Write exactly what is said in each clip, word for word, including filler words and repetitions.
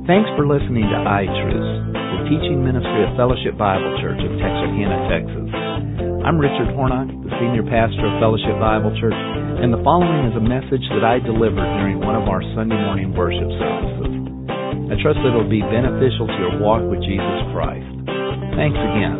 Thanks for listening to iTruth, the teaching ministry of Fellowship Bible Church of Texarkana, Texas. I'm Richard Hornock, the senior pastor of Fellowship Bible Church, and the following is a message that I delivered during one of our Sunday morning worship services. I trust that it will be beneficial to your walk with Jesus Christ. Thanks again.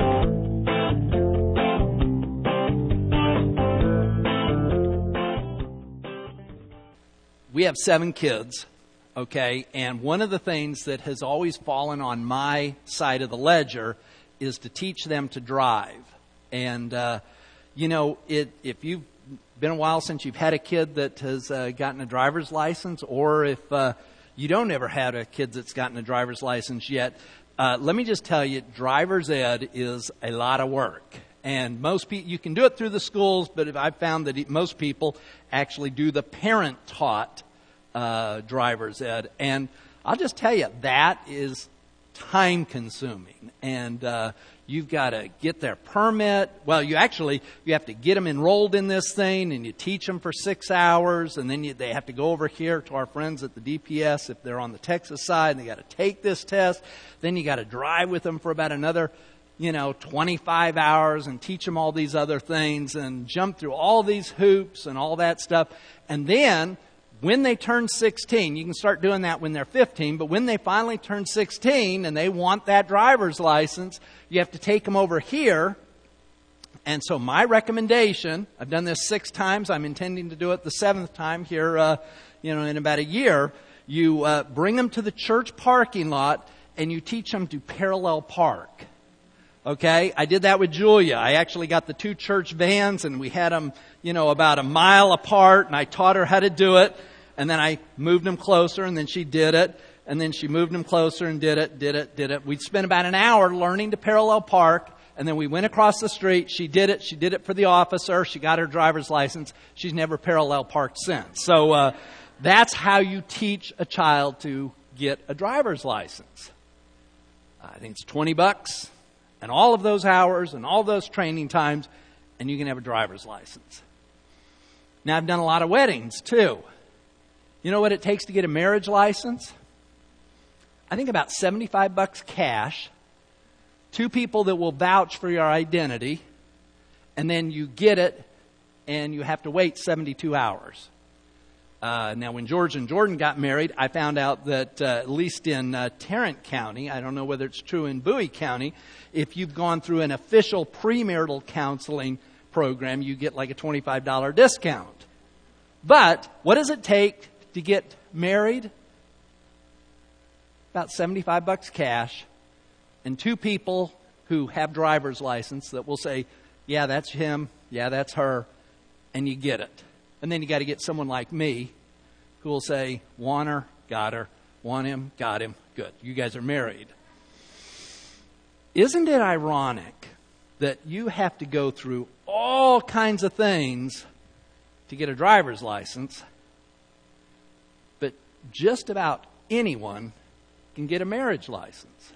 We have seven kids, okay, and one of the things that has always fallen on my side of the ledger is to teach them to drive. And, uh, you know, it, if you've been a while since you've had a kid that has uh, gotten a driver's license, or if uh, you don't ever have a kid that's gotten a driver's license yet, uh, let me just tell you, driver's ed is a lot of work. And most people, you can do it through the schools, but I've found that most people actually do the parent-taught uh, driver's ed. And I'll just tell you, that is time-consuming. And uh, you've got to get their permit. Well, you actually, you have to get them enrolled in this thing, and you teach them for six hours, and then you, they have to go over here to our friends at the D P S if they're on the Texas side, and they got to take this test. Then you got to drive with them for about another you know, twenty-five hours and teach them all these other things and jump through all these hoops and all that stuff. And then when they turn sixteen, you can start doing that when they're fifteen, but when they finally turn sixteen and they want that driver's license, you have to take them over here. And so my recommendation, I've done this six times, I'm intending to do it the seventh time here, uh, you know, in about a year. You uh, bring them to the church parking lot and you teach them to parallel park. Okay, I did that with Julia. I actually got the two church vans and we had them, you know, about a mile apart, and I taught her how to do it. And then I moved them closer, and then she did it. And then she moved them closer and did it, did it, did it. We'd spent about an hour learning to parallel park, and then we went across the street. She did it. She did it for the officer. She got her driver's license. She's never parallel parked since. So uh, that's how you teach a child to get a driver's license. I think it's twenty bucks. And all of those hours and all those training times, and you can have a driver's license. Now, I've done a lot of weddings, too. You know what it takes to get a marriage license? I think about seventy-five bucks cash, two people that will vouch for your identity, and then you get it, and you have to wait seventy-two hours. Uh, now, when George and Jordan got married, I found out that uh, at least in uh, Tarrant County, I don't know whether it's true in Bowie County, if you've gone through an official premarital counseling program, you get like a twenty-five dollars discount. But what does it take to get married? About seventy-five bucks cash, and two people who have driver's license that will say, yeah, that's him, yeah, that's her, and you get it. And then you got to get someone like me who will say, want her, got her, want him, got him, good. You guys are married. Isn't it ironic that you have to go through all kinds of things to get a driver's license, but just about anyone can get a marriage license?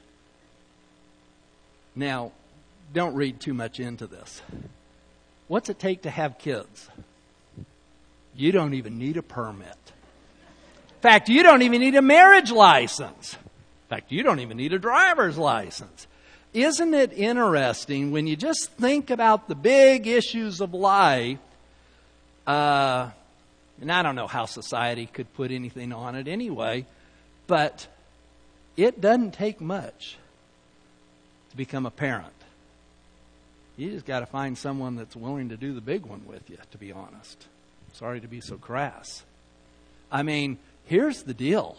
Now, don't read too much into this. What's it take to have kids? You don't even need a permit. In fact, you don't even need a marriage license. In fact, you don't even need a driver's license. Isn't it interesting when you just think about the big issues of life, uh, and I don't know how society could put anything on it anyway, but it doesn't take much to become a parent. You just got to find someone that's willing to do the big one with you, to be honest. Sorry to be so crass. I mean, here's the deal.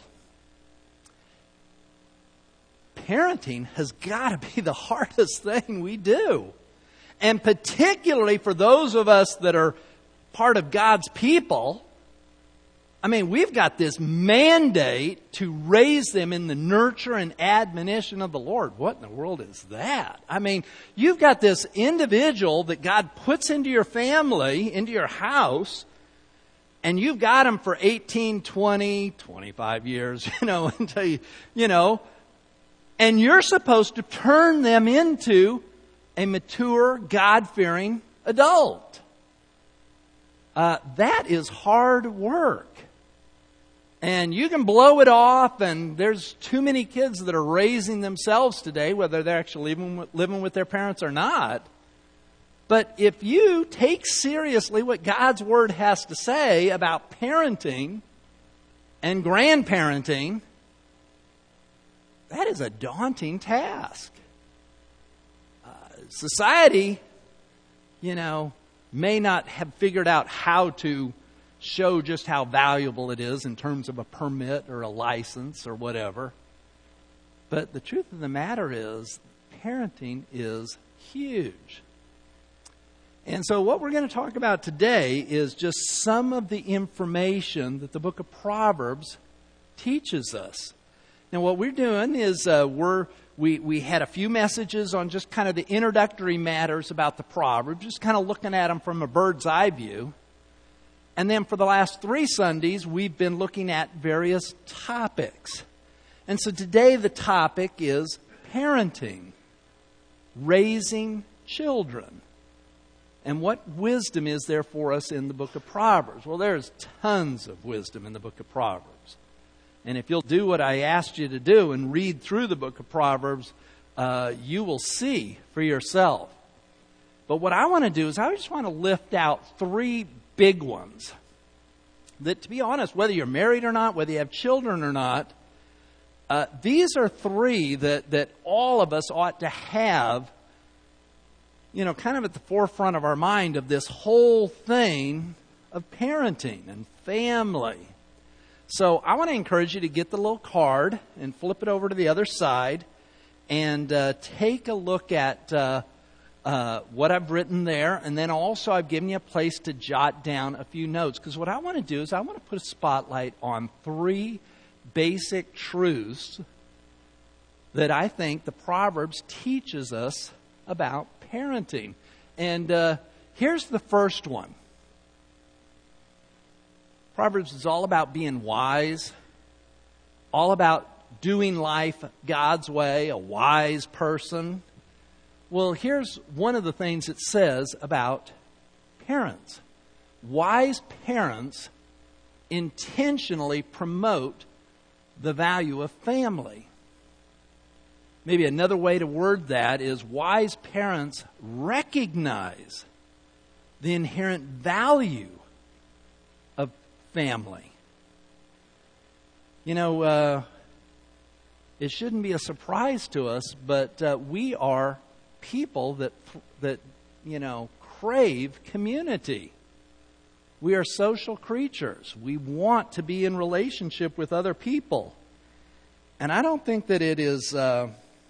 Parenting has got to be the hardest thing we do. And particularly for those of us that are part of God's people, I mean, we've got this mandate to raise them in the nurture and admonition of the Lord. What in the world is that? I mean, you've got this individual that God puts into your family, into your house, and you've got them for eighteen, twenty, twenty-five years, you know, until you, you know, and you're supposed to turn them into a mature, God-fearing adult. Uh, that is hard work. And you can blow it off, and there's too many kids that are raising themselves today, whether they're actually living with, living with their parents or not. But if you take seriously what God's Word has to say about parenting and grandparenting, that is a daunting task. Uh, society, you know, may not have figured out how to show just how valuable it is in terms of a permit or a license or whatever. But the truth of the matter is, parenting is huge. And so what we're going to talk about today is just some of the information that the book of Proverbs teaches us. Now what we're doing is uh, we're we we had a few messages on just kind of the introductory matters about the Proverbs, just kind of looking at them from a bird's eye view. And then for the last three Sundays, we've been looking at various topics. And so today the topic is parenting, raising children. And what wisdom is there for us in the book of Proverbs? Well, there's tons of wisdom in the book of Proverbs. And if you'll do what I asked you to do and read through the book of Proverbs, uh, you will see for yourself. But what I want to do is I just want to lift out three big ones that, to be honest, whether you're married or not, whether you have children or not, uh, these are three that, that all of us ought to have, you know, kind of at the forefront of our mind of this whole thing of parenting and family. So I want to encourage you to get the little card and flip it over to the other side and uh, take a look at uh, uh, what I've written there. And then also I've given you a place to jot down a few notes. Because what I want to do is I want to put a spotlight on three basic truths that I think the Proverbs teaches us about parenting. And uh, here's the first one. Proverbs is all about being wise, all about doing life God's way, a wise person. Well, here's one of the things it says about parents. Wise parents intentionally promote the value of family. Maybe another way to word that is wise parents recognize the inherent value of family. You know, uh, it shouldn't be a surprise to us, but uh, we are people that that you know crave community. We are social creatures. We want to be in relationship with other people, and I don't think that it is. Uh,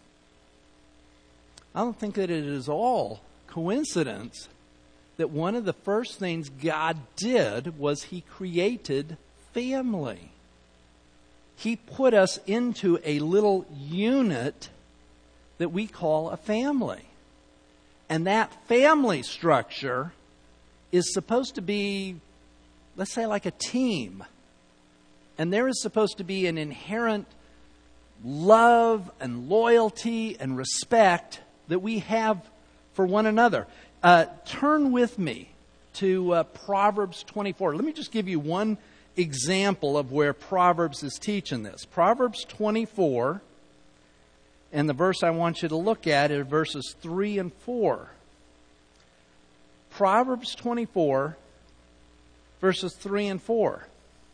I don't think that it is all coincidence that one of the first things God did was He created family. He put us into a little unit that we call a family. And that family structure is supposed to be, let's say, like a team. And there is supposed to be an inherent love and loyalty and respect that we have for one another. Uh, turn with me to uh, Proverbs twenty-four. Let me just give you one example of where Proverbs is teaching this. Proverbs twenty-four, and the verse I want you to look at is verses three and four. Proverbs twenty-four, verses three and four.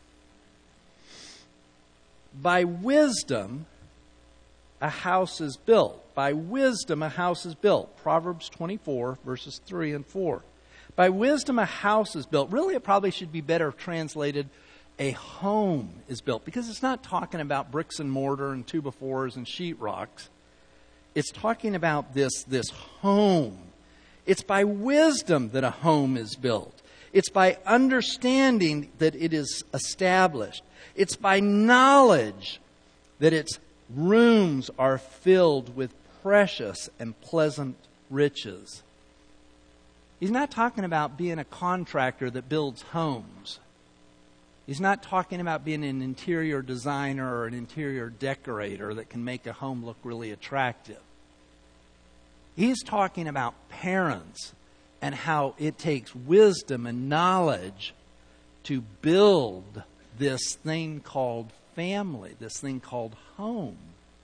By wisdom, a house is built. By wisdom, a house is built. Proverbs twenty-four, verses three and four. By wisdom, a house is built. Really, it probably should be better translated, a home is built. Because it's not talking about bricks and mortar and two by fours and sheetrocks. It's talking about this, this home. It's by wisdom that a home is built. It's by understanding that it is established. It's by knowledge that its rooms are filled with precious and pleasant riches. He's not talking about being a contractor that builds homes. He's not talking about being an interior designer or an interior decorator that can make a home look really attractive. He's talking about parents and how it takes wisdom and knowledge to build this thing called family, this thing called home.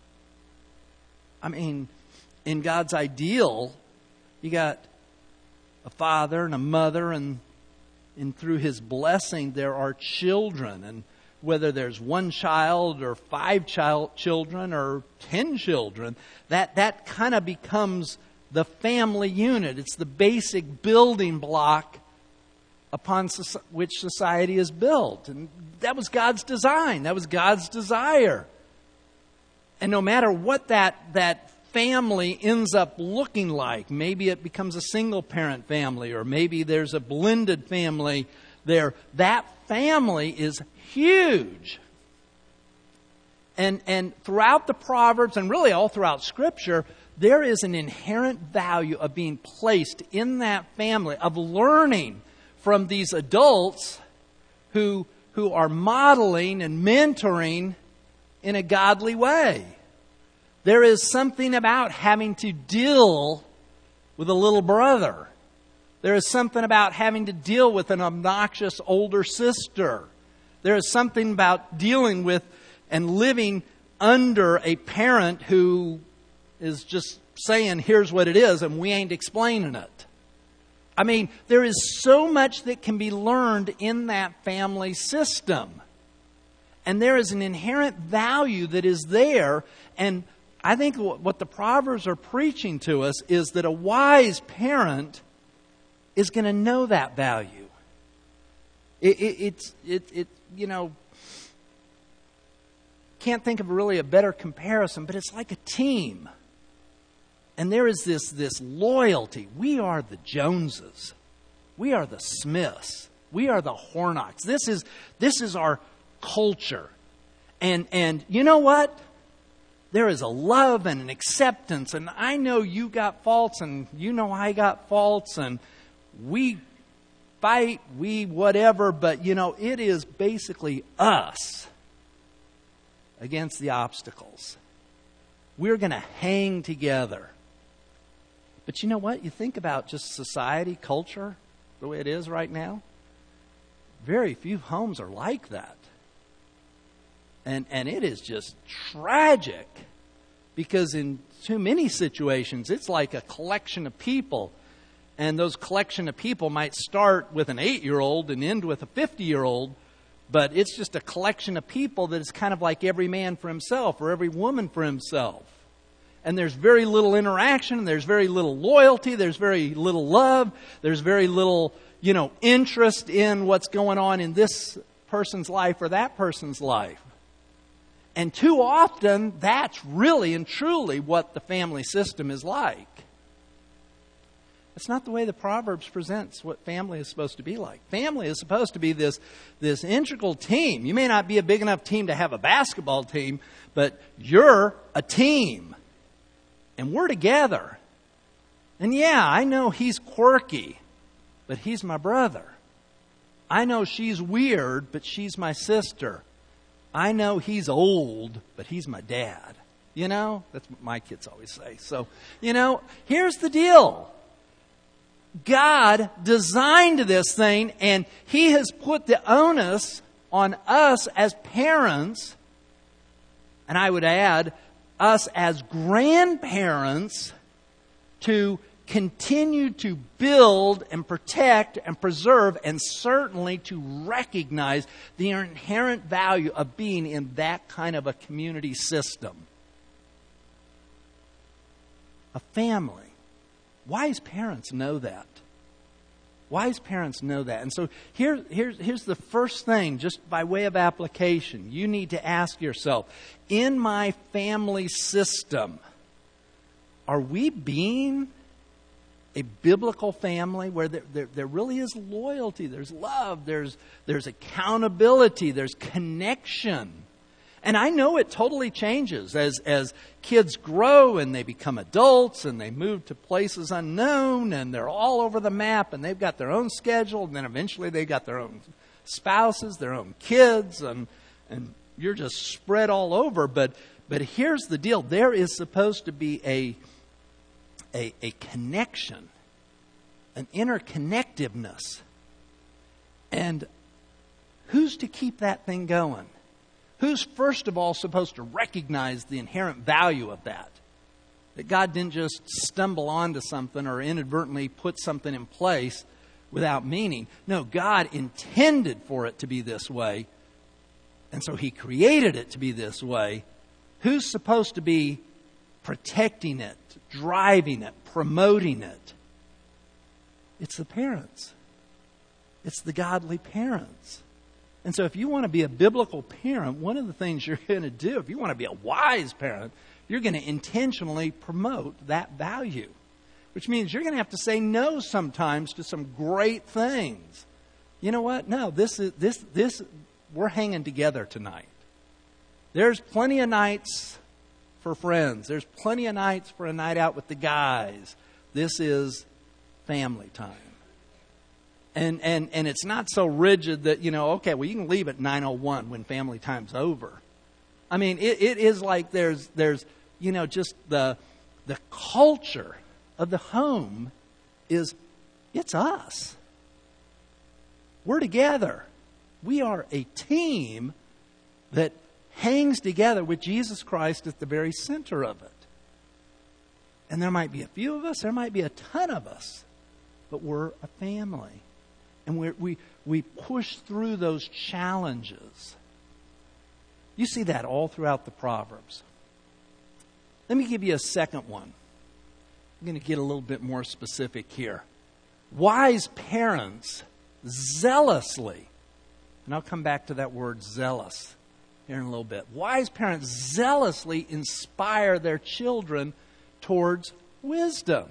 I mean, in God's ideal, you got a father and a mother, and and through His blessing there are children. And whether there's one child or five child children or ten children, that, that kind of becomes the family unit. It's the basic building block upon so- which society is built. And that was God's design. That was God's desire. And no matter what that, that family ends up looking like, maybe it becomes a single parent family, or maybe there's a blended family there, that family is huge. And, and throughout the Proverbs, and really all throughout Scripture, there is an inherent value of being placed in that family, of learning from these adults who, who are modeling and mentoring in a godly way. There is something about having to deal with a little brother. There is something about having to deal with an obnoxious older sister. There is something about dealing with and living under a parent who is just saying, here's what it is, and we ain't explaining it. I mean, there is so much that can be learned in that family system. And there is an inherent value that is there. And I think what the Proverbs are preaching to us is that a wise parent is going to know that value. It, it, it's, it, it, you know, can't think of really a better comparison, but it's like a team. And there is this, this loyalty. We are the Joneses. We are the Smiths. We are the Hornocks. This is, this is our culture. And, and you know what? There is a love and an acceptance. And I know you got faults, and you know I got faults, and we fight, we whatever. But, you know, it is basically us against the obstacles. We're going to hang together. But you know what? You think about just society, culture, the way it is right now. Very few homes are like that. And and it is just tragic, because in too many situations, it's like a collection of people. And those collection of people might start with an eight-year-old and end with a fifty-year-old. But it's just a collection of people that is kind of like every man for himself or every woman for himself. And there's very little interaction. There's very little loyalty. There's very little love. There's very little, you know, interest in what's going on in this person's life or that person's life. And too often, that's really and truly what the family system is like. It's not the way the Proverbs presents what family is supposed to be like. Family is supposed to be this, this integral team. You may not be a big enough team to have a basketball team, but you're a team. And we're together. And yeah, I know he's quirky, but he's my brother. I know she's weird, but she's my sister. I know he's old, but he's my dad. You know, that's what my kids always say. So, you know, here's the deal. God designed this thing, and He has put the onus on us as parents, and I would add, us as grandparents, to continue to build and protect and preserve, and certainly to recognize the inherent value of being in that kind of a community system. A family. Wise parents know that. Wise parents know that. And so here, here, here's the first thing, just by way of application. You need to ask yourself, in my family system, are we being a biblical family where there, there, there really is loyalty, there's love, there's, there's accountability, there's connection? And I know it totally changes as, as kids grow and they become adults and they move to places unknown and they're all over the map and they've got their own schedule, and then eventually they've got their own spouses, their own kids, and, and you're just spread all over. But, but here's the deal. There is supposed to be a, a, a connection, an interconnectiveness. And who's to keep that thing going? Who's first of all supposed to recognize the inherent value of that? That God didn't just stumble onto something or inadvertently put something in place without meaning. No, God intended for it to be this way. And so He created it to be this way. Who's supposed to be protecting it, driving it, promoting it? It's the parents. It's the godly parents. And so if you want to be a biblical parent, one of the things you're going to do, if you want to be a wise parent, you're going to intentionally promote that value. Which means you're going to have to say no sometimes to some great things. You know what? No, this is this this we're hanging together tonight. There's plenty of nights for friends. There's plenty of nights for a night out with the guys. This is family time. And and and it's not so rigid that, you know, okay, well, you can leave at nine oh one when family time's over. I mean, it, it is like there's there's you know just the the culture of the home is it's us. We're together. We are a team that hangs together with Jesus Christ at the very center of it. And there might be a few of us, there might be a ton of us, but we're a family. And we're, we we push through those challenges. You see that all throughout the Proverbs. Let me give you a second one. I'm going to get a little bit more specific here. Wise parents zealously, and I'll come back to that word zealous here in a little bit. Wise parents zealously inspire their children towards wisdom.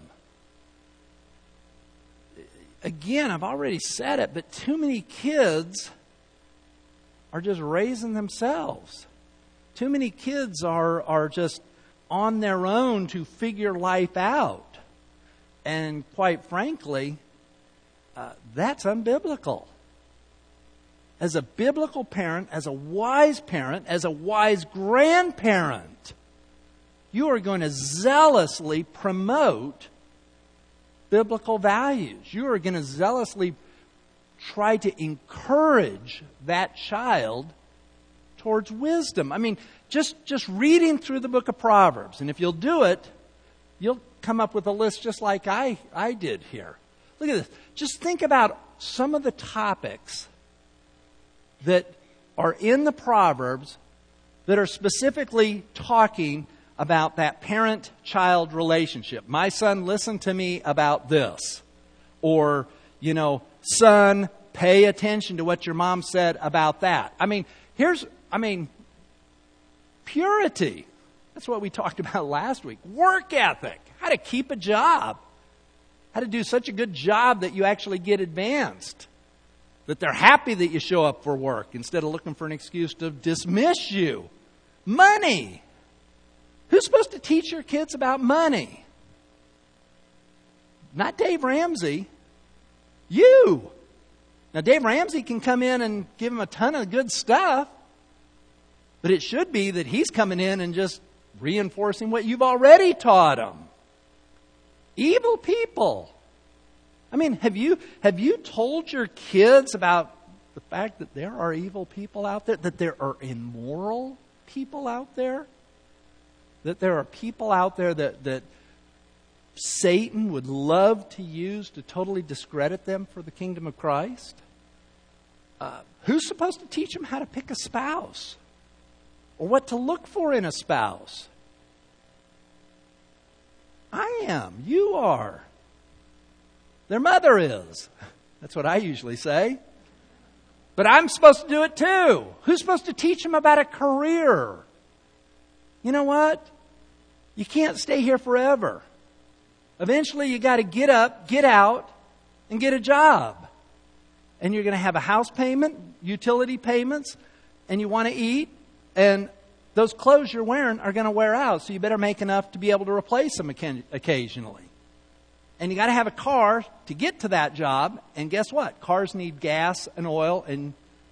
Again, I've already said it, but too many kids are just raising themselves. Too many kids are, are just on their own to figure life out. And quite frankly, uh, that's unbiblical. As a biblical parent, as a wise parent, as a wise grandparent, you are going to zealously promote biblical values. You are going to zealously try to encourage that child towards wisdom. I mean, just, just reading through the book of Proverbs, and if you'll do it, you'll come up with a list just like I, I did here. Look at this. Just think about some of the topics that are in the Proverbs that are specifically talking about that parent-child relationship. My son, listen to me about this. Or, you know, son, pay attention to what your mom said about that. I mean, here's, I mean, purity. That's what we talked about last week. Work ethic. How to keep a job. How to do such a good job that you actually get advanced. That they're happy that you show up for work instead of looking for an excuse to dismiss you. Money. Who's supposed to teach your kids about money? Not Dave Ramsey. You. Now, Dave Ramsey can come in and give them a ton of good stuff. But it should be that he's coming in and just reinforcing what you've already taught them. Evil people. I mean, have you have you told your kids about the fact that there are evil people out there? That there are immoral people out there? That there are people out there that, that Satan would love to use to totally discredit them for the kingdom of Christ? Uh, who's supposed to teach them how to pick a spouse? Or what to look for in a spouse? I am. You are. Their mother is. That's what I usually say. But I'm supposed to do it too. Who's supposed to teach them about a career? You know what? You can't stay here forever. Eventually you got to get up, get out, and get a job. And you're going to have a house payment, utility payments, and you want to eat, and those clothes you're wearing are going to wear out, so you better make enough to be able to replace them occasionally. And you got to have a car to get to that job, and guess what? Cars need gas and oil and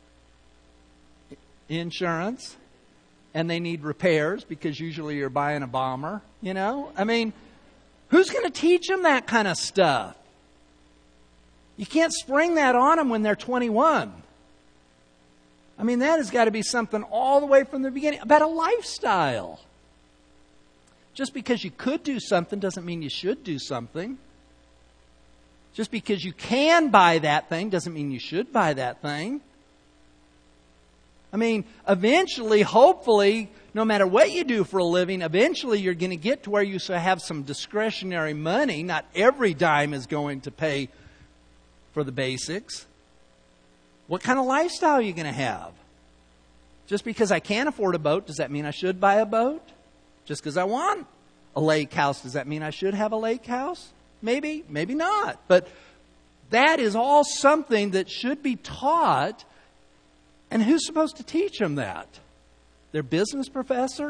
insurance. And they need repairs because usually you're buying a bomber, you know? I mean, who's going to teach them that kind of stuff? You can't spring that on them when they're twenty-one. I mean, that has got to be something all the way from the beginning about a lifestyle. Just because you could do something doesn't mean you should do something. Just because you can buy that thing doesn't mean you should buy that thing. I mean, eventually, hopefully, no matter what you do for a living, eventually you're going to get to where you have some discretionary money. Not every dime is going to pay for the basics. What kind of lifestyle are you going to have? Just because I can't afford a boat, does that mean I should buy a boat? Just because I want a lake house, does that mean I should have a lake house? Maybe, maybe not. But that is all something that should be taught. And who's supposed to teach them that? Their business professor?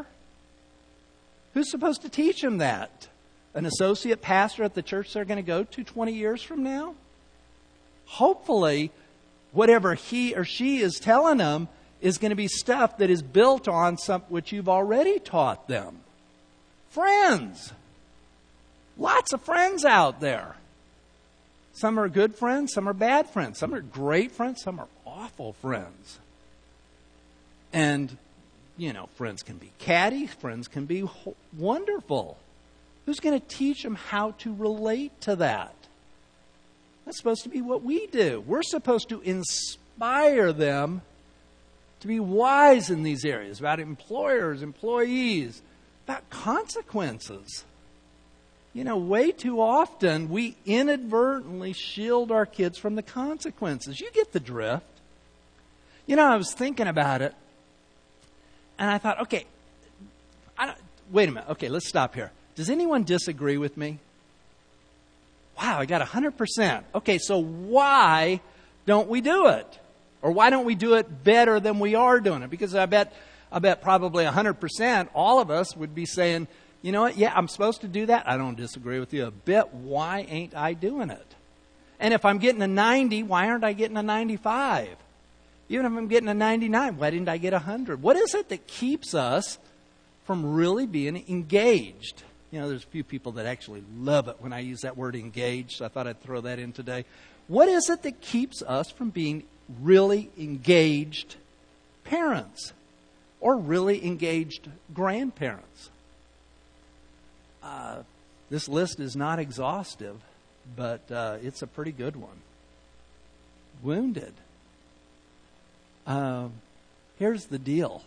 Who's supposed to teach them that? An associate pastor at the church they're going to go to twenty years from now? Hopefully, whatever he or she is telling them is going to be stuff that is built on something which you've already taught them. Friends. Lots of friends out there. Some are good friends, some are bad friends. Some are great friends, some are awful friends. And, you know, friends can be catty, friends can be wonderful. Who's going to teach them how to relate to that? That's supposed to be what we do. We're supposed to inspire them to be wise in these areas, about employers, employees, about consequences. You know, way too often we inadvertently shield our kids from the consequences. You get the drift. You know, I was thinking about it, and I thought, okay, I don't, wait a minute. Okay, let's stop here. Does anyone disagree with me? Wow, I got one hundred percent. Okay, so why don't we do it? Or why don't we do it better than we are doing it? Because I bet, I bet probably one hundred percent all of us would be saying, you know what, yeah, I'm supposed to do that. I don't disagree with you a bit. Why ain't I doing it? And if I'm getting a ninety, why aren't I getting a ninety-five? Even if I'm getting a ninety-nine, why didn't I get a one hundred? What is it that keeps us from really being engaged? You know, there's a few people that actually love it when I use that word engaged, so I thought I'd throw that in today. What is it that keeps us from being really engaged parents or really engaged grandparents? Uh, this list is not exhaustive, but uh, it's a pretty good one. Wounded. Uh, here's the deal.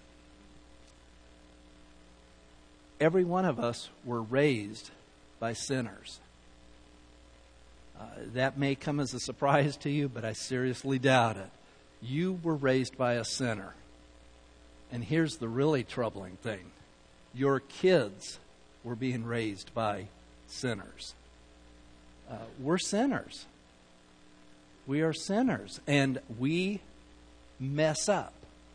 Every one of us were raised by sinners. Uh, that may come as a surprise to you, but I seriously doubt it. You were raised by a sinner. And here's the really troubling thing. Your kids were being raised by sinners. Uh, we're sinners. We are sinners. And we mess up.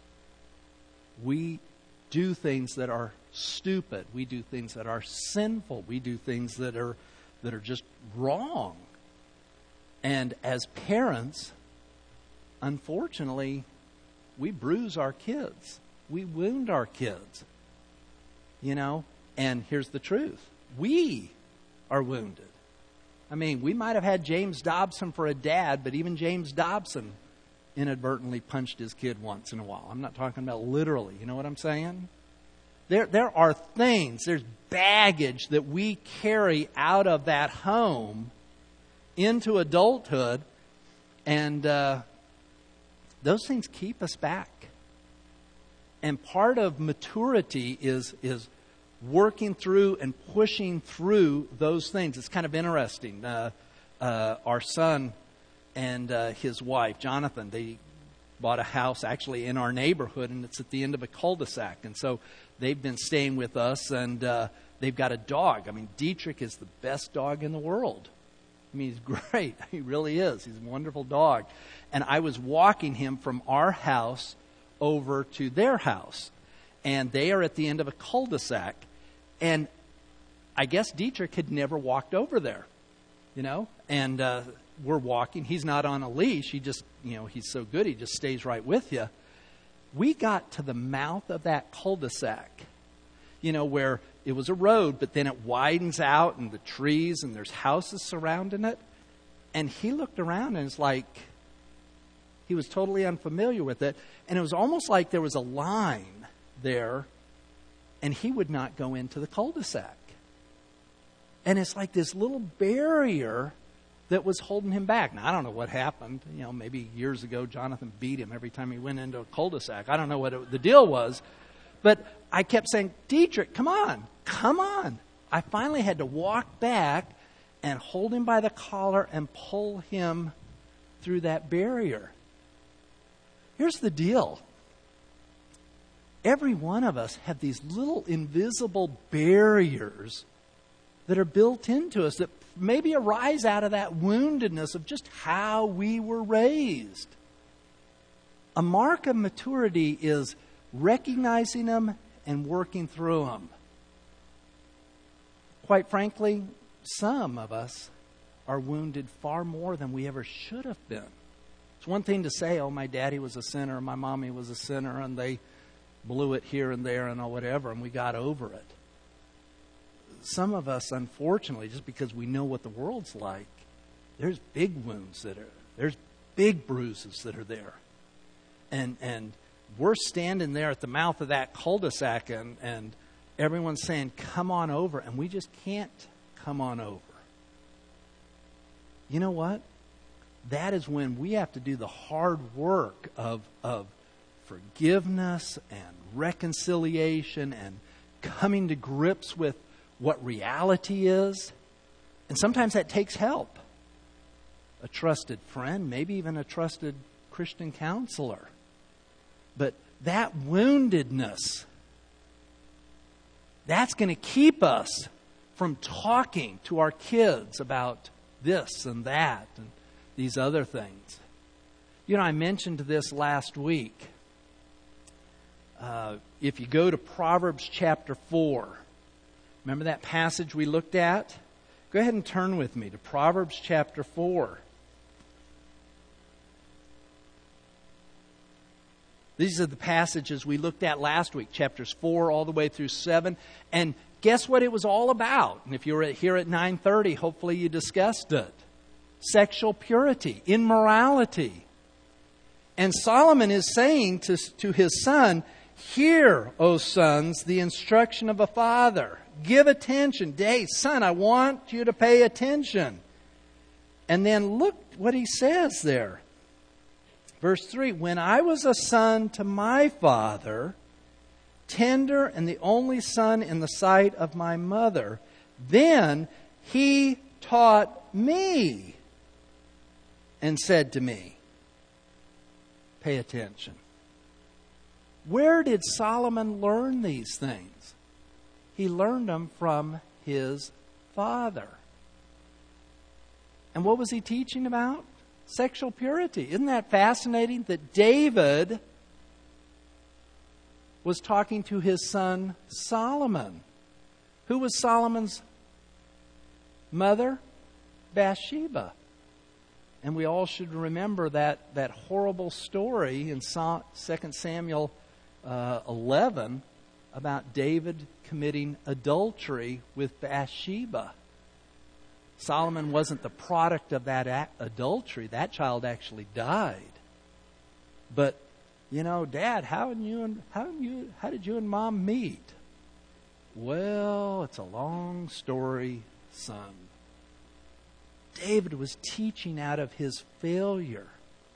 We do things that are stupid. We do things that are sinful. We do things that are that are just wrong. And as parents, unfortunately, we bruise our kids. We wound our kids. You know, and here's the truth. We are wounded. I mean, we might have had James Dobson for a dad, but even James Dobson inadvertently punched his kid once in a while. I'm not talking about literally. You know what I'm saying? There, there are things, there's baggage that we carry out of that home into adulthood, and uh, those things keep us back. And part of maturity is is working through and pushing through those things. It's kind of interesting. Uh, uh, our son and uh, his wife, Jonathan, they bought a house actually in our neighborhood, and it's at the end of a cul-de-sac. And so they've been staying with us, and uh, they've got a dog. I mean, Dietrich is the best dog in the world. I mean, he's great. He really is. He's a wonderful dog. And I was walking him from our house over to their house. And they are at the end of a cul-de-sac. And I guess Dietrich had never walked over there, you know. And uh, we're walking. He's not on a leash. He just, you know, he's so good. He just stays right with you. We got to the mouth of that cul-de-sac, you know, where it was a road, but then it widens out and the trees and there's houses surrounding it. And he looked around and is like, He was totally unfamiliar with it. And it was almost like there was a line there, and he would not go into the cul-de-sac. And it's like this little barrier that was holding him back. Now, I don't know what happened. You know, maybe years ago, Jonathan beat him every time he went into a cul-de-sac. I don't know what it, the deal was. But I kept saying, Dietrich, come on, come on. I finally had to walk back and hold him by the collar and pull him through that barrier. Here's the deal. Every one of us have these little invisible barriers that are built into us that maybe arise out of that woundedness of just how we were raised. A mark of maturity is recognizing them and working through them. Quite frankly, some of us are wounded far more than we ever should have been. It's one thing to say, oh, my daddy was a sinner, my mommy was a sinner, and they blew it here and there and whatever, and we got over it. Some of us, unfortunately, just because we know what the world's like, there's big wounds that are, there's big bruises that are there. And and we're standing there at the mouth of that cul-de-sac and, and everyone's saying, come on over, and we just can't come on over. You know what? That is when we have to do the hard work of, of forgiveness and reconciliation and coming to grips with what reality is. And sometimes that takes help. A trusted friend, maybe even a trusted Christian counselor. But that woundedness, that's going to keep us from talking to our kids about this and that and these other things. You know, I mentioned this last week. Uh, if you go to Proverbs chapter four, remember that passage we looked at? Go ahead and turn with me to Proverbs chapter four. These are the passages we looked at last week, chapters four all the way through seven. And guess what it was all about? And if you were here at nine thirty, hopefully you discussed it. Sexual purity, immorality. And Solomon is saying to, to his son, hear, O sons, the instruction of a father. Give attention. Hey, son, I want you to pay attention. And then look what he says there. Verse three, when I was a son to my father, tender and the only son in the sight of my mother, then he taught me and said to me, pay attention. Where did Solomon learn these things? He learned them from his father. And what was he teaching about? Sexual purity. Isn't that fascinating that David was talking to his son Solomon? Who was Solomon's mother? Bathsheba. And we all should remember that, that horrible story in Second Samuel uh, eleven about David committing adultery with Bathsheba. Solomon wasn't the product of that adultery. That child actually died. But, you know, Dad, how did you and how did you how did you and Mom meet? Well, it's a long story, son. David was teaching out of his failure.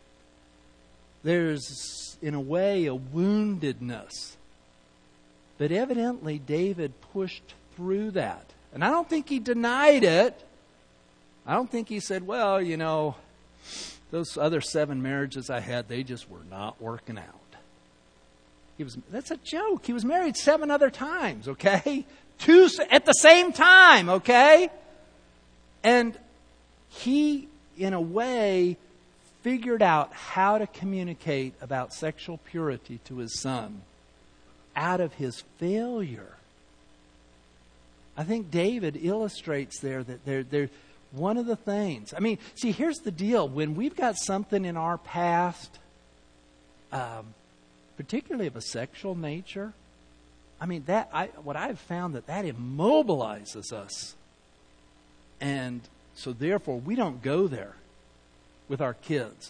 There's, in a way, a woundedness. But evidently, David pushed through that. And I don't think he denied it. I don't think he said, well, you know, those other seven marriages I had, they just were not working out. He was, that's a joke. He was married seven other times, okay? Two at the same time, okay? And he, in a way, figured out how to communicate about sexual purity to his son out of his failure. I think David illustrates there that there, there, one of the things, I mean, see, here's the deal. When we've got something in our past, um, particularly of a sexual nature, I mean, that I, what I've found that that immobilizes us. And so therefore, we don't go there with our kids.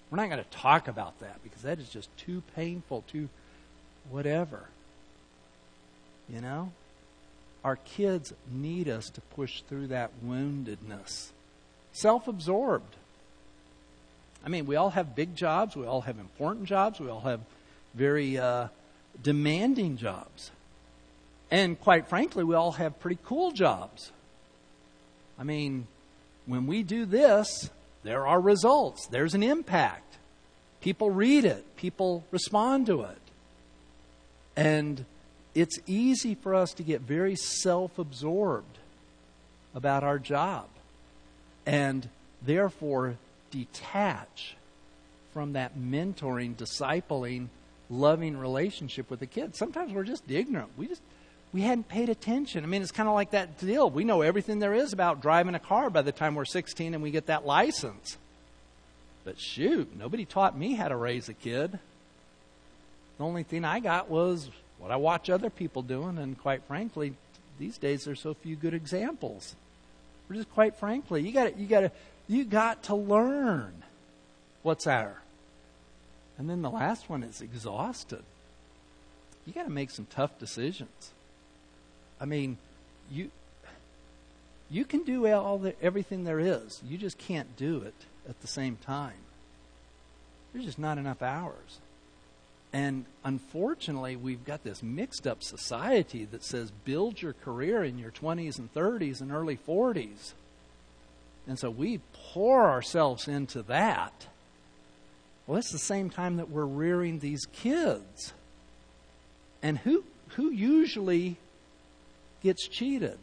We're not going to talk about that because that is just too painful, too whatever. You know? Our kids need us to push through that woundedness. Self-absorbed. I mean, we all have big jobs. We all have important jobs. We all have very uh, demanding jobs. And quite frankly, we all have pretty cool jobs. I mean, when we do this, there are results. There's an impact. People read it. People respond to it. And it's easy for us to get very self-absorbed about our job and therefore detach from that mentoring, discipling, loving relationship with the kids. Sometimes we're just ignorant. We just we hadn't paid attention. I mean, it's kind of like that deal. We know everything there is about driving a car by the time we're sixteen and we get that license. But shoot, nobody taught me how to raise a kid. The only thing I got was what I watch other people doing, and quite frankly, these days there's so few good examples. We're just quite frankly, you got you got to you got to learn what's there. And then the last one is exhausted. You got to make some tough decisions. I mean, you you can do all the, everything there is. You just can't do it at the same time. There's just not enough hours. And unfortunately, we've got this mixed up society that says build your career in your twenties and thirties and early forties. And so we pour ourselves into that. Well, it's the same time that we're rearing these kids. And who who usually gets cheated?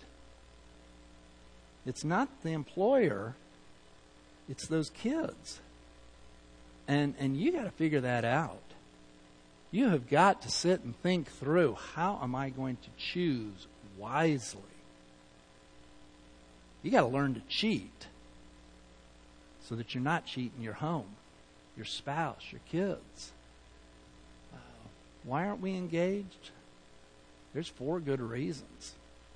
It's not the employer. It's those kids. And and you got to figure that out. You have got to sit and think through, how am I going to choose wisely? You got to learn to cheat so that you're not cheating your home, your spouse, your kids. Uh, why aren't we engaged? There's four good reasons.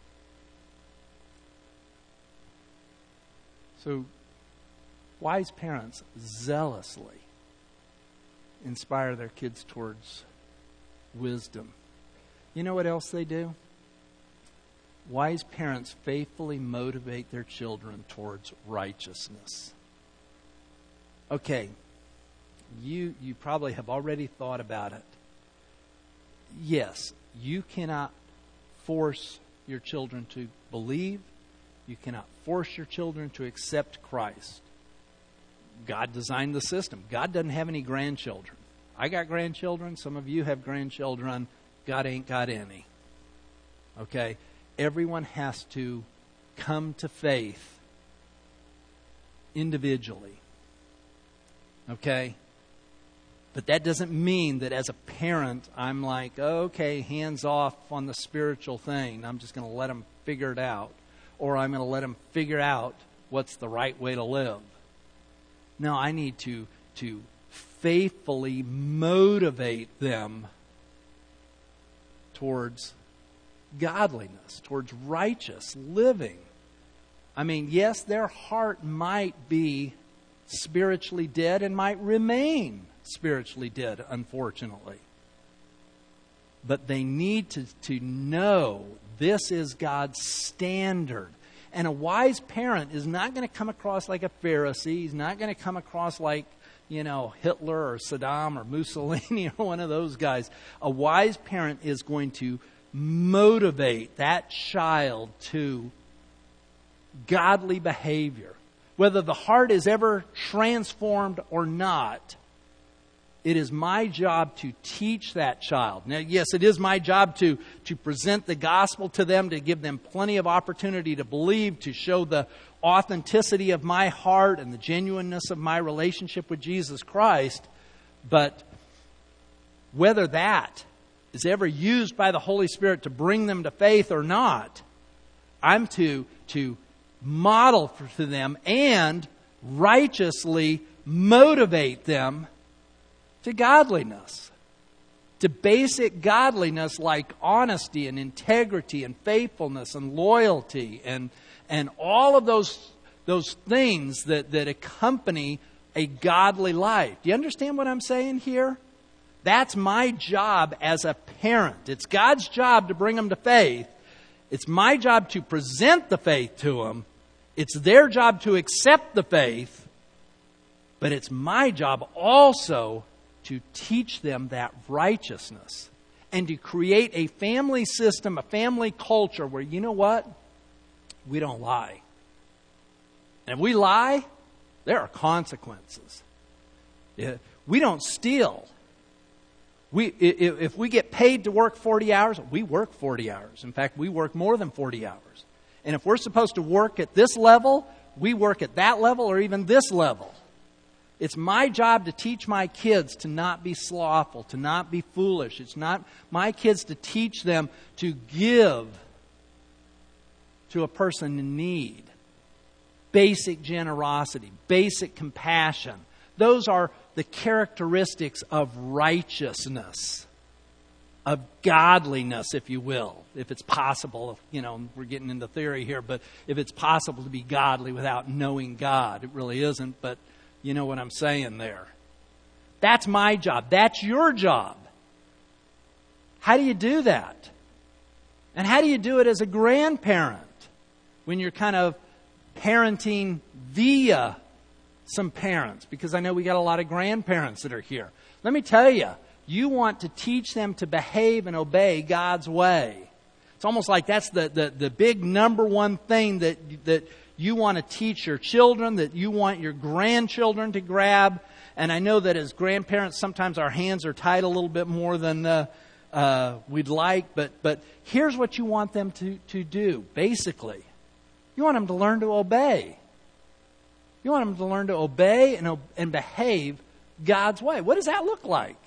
So, wise parents zealously inspire their kids towards wisdom. You know what else they do? Wise parents faithfully motivate their children towards righteousness. Okay, you you probably have already thought about it. Yes, you cannot force your children to believe. You cannot force your children to accept Christ. God designed the system. God doesn't have any grandchildren. I got grandchildren. Some of you have grandchildren. God ain't got any. Okay? Everyone has to come to faith individually. Okay? But that doesn't mean that as a parent, I'm like, okay, hands off on the spiritual thing. I'm just going to let them figure it out. Or I'm going to let them figure out what's the right way to live. No, I need to, to faithfully motivate them towards godliness, towards righteous living. I mean, yes, their heart might be spiritually dead and might remain spiritually dead, unfortunately. But they need to, to know this is God's standard. And a wise parent is not going to come across like a Pharisee. He's not going to come across like, you know, Hitler or Saddam or Mussolini or one of those guys. A wise parent is going to motivate that child to godly behavior. Whether the heart is ever transformed or not, it is my job to teach that child. Now, yes, it is my job to, to present the gospel to them, to give them plenty of opportunity to believe, to show the authenticity of my heart and the genuineness of my relationship with Jesus Christ. But whether that is ever used by the Holy Spirit to bring them to faith or not, I'm to, to model for them and righteously motivate them to godliness, to basic godliness like honesty and integrity and faithfulness and loyalty and and all of those those things that, that accompany a godly life. Do you understand what I'm saying here? That's my job as a parent. It's God's job to bring them to faith. It's my job to present the faith to them. It's their job to accept the faith. But it's my job also to teach them that righteousness and to create a family system, a family culture where, you know what? We don't lie. And if we lie, there are consequences. We don't steal. We, if we get paid to work forty hours, we work forty hours. In fact, we work more than forty hours. And if we're supposed to work at this level, we work at that level or even this level. It's my job to teach my kids to not be slothful, to not be foolish. It's not my kids to teach them to give to a person in need. Basic generosity, basic compassion. Those are the characteristics of righteousness, of godliness, if you will. If it's possible, you know, we're getting into theory here, but if it's possible to be godly without knowing God, it really isn't, but you know what I'm saying there. That's my job. That's your job. How do you do that? And how do you do it as a grandparent when you're kind of parenting via some parents? Because I know we got a lot of grandparents that are here. Let me tell you, you want to teach them to behave and obey God's way. It's almost like that's the, the, the big number one thing that that you want to teach your children, that you want your grandchildren to grab. And I know that as grandparents, sometimes our hands are tied a little bit more than uh, uh, we'd like. But but here's what you want them to, to do, basically. You want them to learn to obey. You want them to learn to obey and, and behave God's way. What does that look like?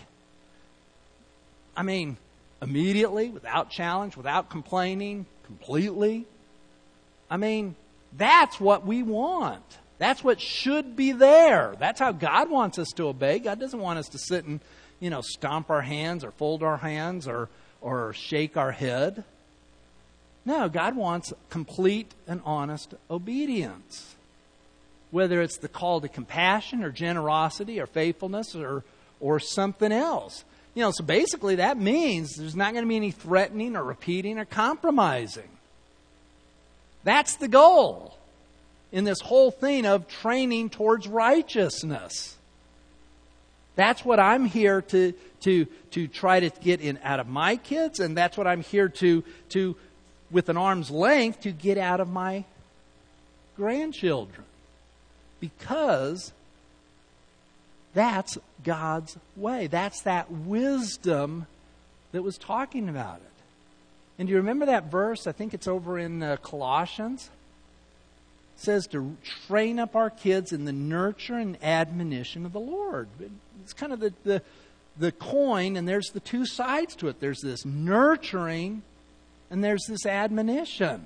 I mean, immediately, without challenge, without complaining, completely. I mean, that's what we want. That's what should be there. That's how God wants us to obey. God doesn't want us to sit and, you know, stomp our hands or fold our hands or, or shake our head. No, God wants complete and honest obedience. Whether it's the call to compassion or generosity or faithfulness or or something else. You know, so basically that means there's not going to be any threatening or repeating or compromising. That's the goal in this whole thing of training towards righteousness. That's what I'm here to to to try to get in out of my kids, and that's what I'm here to to with an arm's length to get out of my grandchildren. Because that's God's way. That's that wisdom that was talking about it. And do you remember that verse? I think it's over in uh, Colossians. It says to train up our kids in the nurture and admonition of the Lord. It's kind of the, the, the coin, and there's the two sides to it. There's this nurturing, and there's this admonition.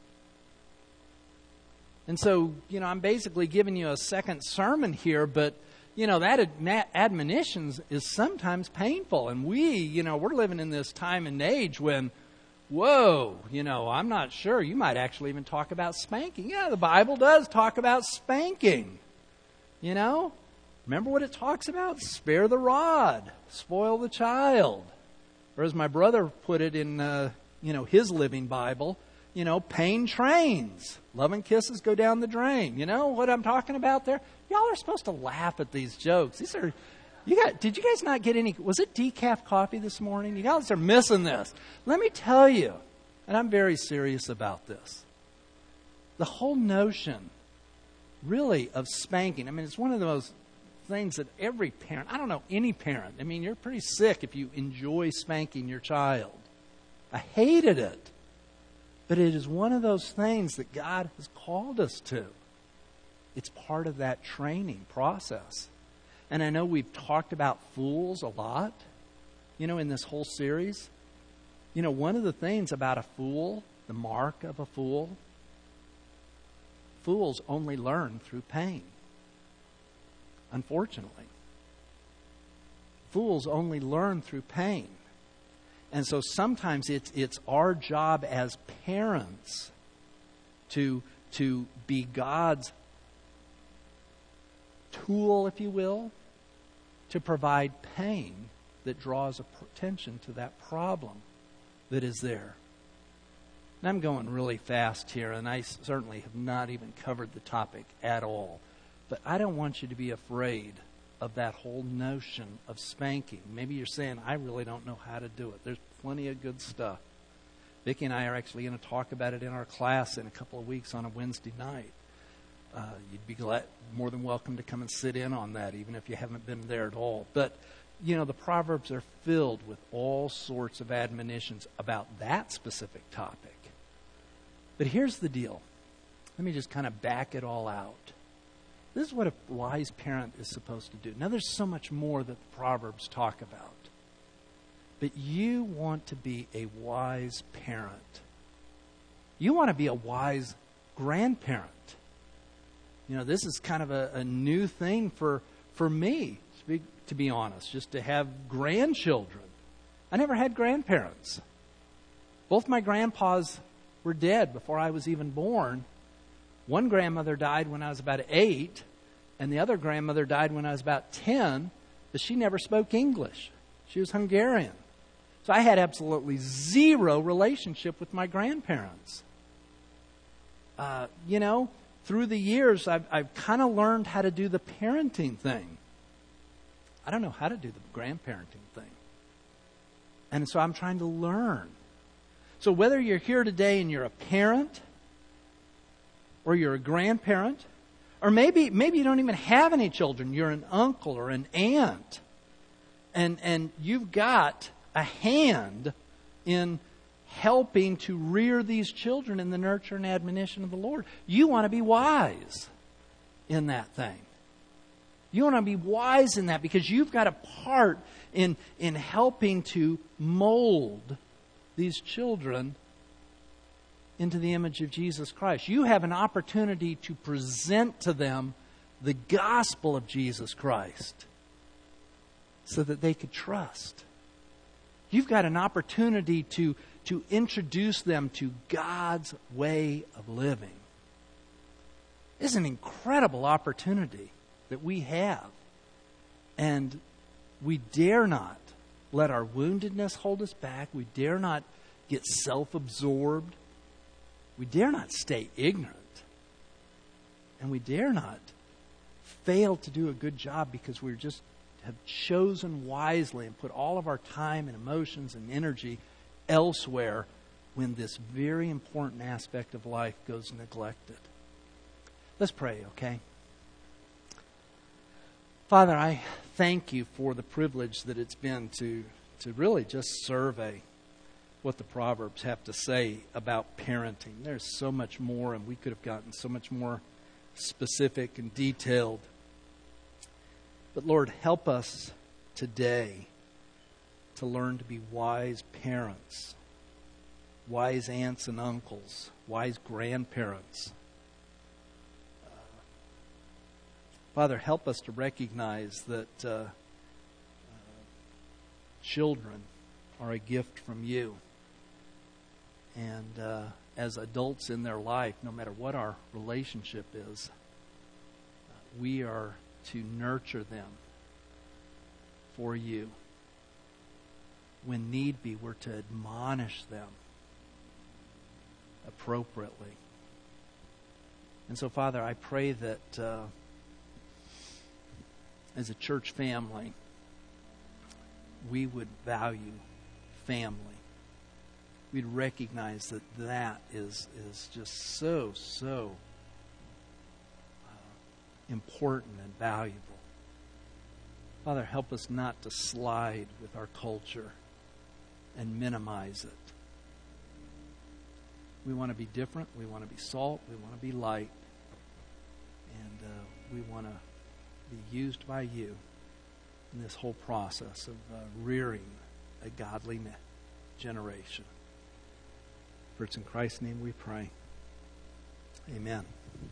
And so, you know, I'm basically giving you a second sermon here, but, you know, that ad- admonition is sometimes painful. And we, you know, we're living in this time and age when, whoa, you know, I'm not sure. You might actually even talk about spanking. Yeah, the Bible does talk about spanking. You know, remember what it talks about? Spare the rod, spoil the child. Or as my brother put it in, uh, you know, his Living Bible, you know, pain trains. Love and kisses go down the drain. You know what I'm talking about there? Y'all are supposed to laugh at these jokes. These are, you got, did you guys not get any, was it decaf coffee this morning? You guys are missing this. Let me tell you, and I'm very serious about this. The whole notion, really, of spanking. I mean, it's one of those things that every parent, I don't know, any parent, I mean, you're pretty sick if you enjoy spanking your child. I hated it. But it is one of those things that God has called us to. It's part of that training process. And I know we've talked about fools a lot, you know, in this whole series. You know, one of the things about a fool, the mark of a fool, fools only learn through pain. Unfortunately. Fools only learn through pain. And so sometimes it's it's our job as parents to, to be God's tool, if you will, to provide pain that draws attention to that problem that is there. And I'm going really fast here, and I certainly have not even covered the topic at all. But I don't want you to be afraid of that whole notion of spanking. Maybe you're saying, I really don't know how to do it. There's plenty of good stuff. Vicki and I are actually going to talk about it in our class in a couple of weeks on a Wednesday night. Uh, you'd be glad, more than welcome to come and sit in on that, even if you haven't been there at all. But, you know, the Proverbs are filled with all sorts of admonitions about that specific topic. But here's the deal. Let me just kind of back it all out. This is what a wise parent is supposed to do. Now, there's so much more that the Proverbs talk about. But you want to be a wise parent. You want to be a wise grandparent. You know, this is kind of a, a new thing for, for me, to be, to be honest, just to have grandchildren. I never had grandparents. Both my grandpas were dead before I was even born. One grandmother died when I was about eight, and the other grandmother died when I was about ten, but she never spoke English. She was Hungarian. So I had absolutely zero relationship with my grandparents. Uh, you know, through the years, I've, I've kind of learned how to do the parenting thing. I don't know how to do the grandparenting thing. And so I'm trying to learn. So whether you're here today and you're a parent, or you're a grandparent, or maybe maybe you don't even have any children, you're an uncle or an aunt, and and you've got a hand in helping to rear these children in the nurture and admonition of the Lord. You want to be wise in that thing. You want to be wise in that because you've got a part in, in helping to mold these children into the image of Jesus Christ. You have an opportunity to present to them the gospel of Jesus Christ so that they could trust. You've got an opportunity to, to introduce them to God's way of living. It's an incredible opportunity that we have. And we dare not let our woundedness hold us back. We dare not get self-absorbed. We dare not stay ignorant. And we dare not fail to do a good job because we're just have chosen wisely and put all of our time and emotions and energy elsewhere when this very important aspect of life goes neglected. Let's pray, okay? Father, I thank you for the privilege that it's been to, to really just survey what the Proverbs have to say about parenting. There's so much more, and we could have gotten so much more specific and detailed. But Lord, help us today to learn to be wise parents, wise aunts and uncles, wise grandparents. Uh, Father, help us to recognize that uh, uh, children are a gift from you. And uh, as adults in their life, no matter what our relationship is, uh, we are to nurture them for you. When need be, we're to admonish them appropriately. And so, Father, I pray that uh, as a church family, we would value family. We'd recognize that that is, is just so, so important and valuable. Father, help us not to slide with our culture and minimize it. We want to be different. We want to be salt. We want to be light. And uh, we want to be used by you in this whole process of uh, rearing a godly generation. For it's in Christ's name we pray. Amen.